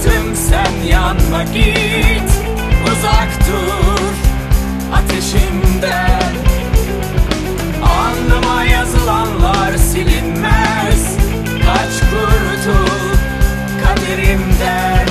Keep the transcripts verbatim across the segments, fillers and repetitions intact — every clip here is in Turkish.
yaktım, sen yanma git. Uzak dur ateşimden. Alnıma yazılanlar silinmez. Kaç kurtul kaderimden.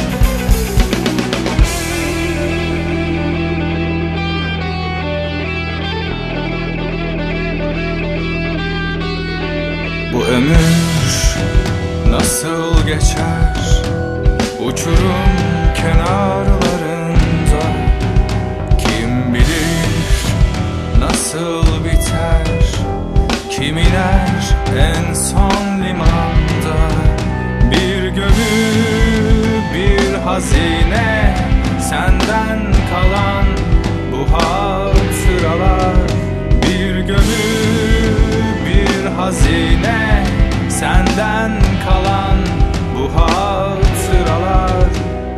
Bu ömür nasıl geçer uçurum kenarlarında, kim bilir nasıl biter, kim iner en son limanda. Bir gömü, bir hazine, senden kalan bu hatıralar. Bir gömü, bir hazine, senden kalan bu hatıralar.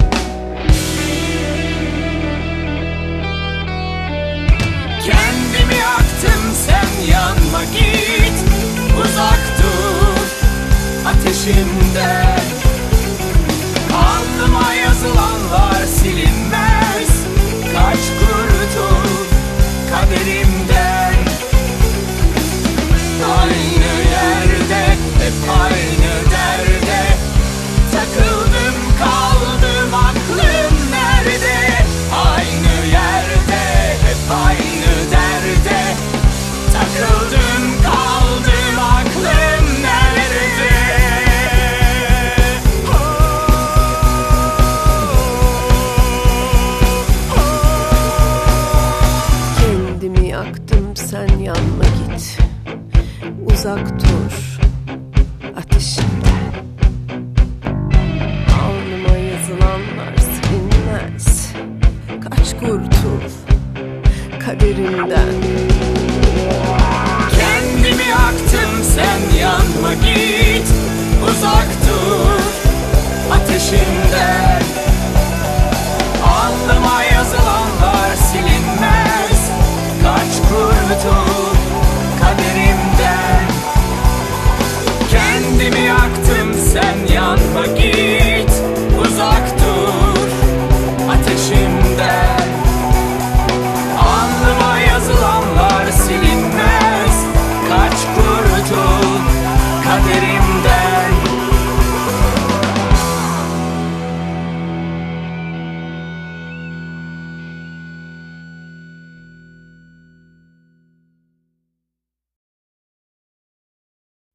Kendimi yaktım, sen yanma git. Uzak dur ateşimden. Alnıma yazılanlar silinmez. Kaç kurtul kaderimden. Aynı yerde, hep aynı derde. Takıldım kaldım, aklım nerede? Aynı yerde, hep aynı derde. Takıldım kaldım, aklım nerede? Kendimi yaktım, sen yanma git. Uzak dur ateşimden. Alnıma yazılanlar silinmez. Kaç kurtul kaderimden. Kendimi yaktım, sen yanma git.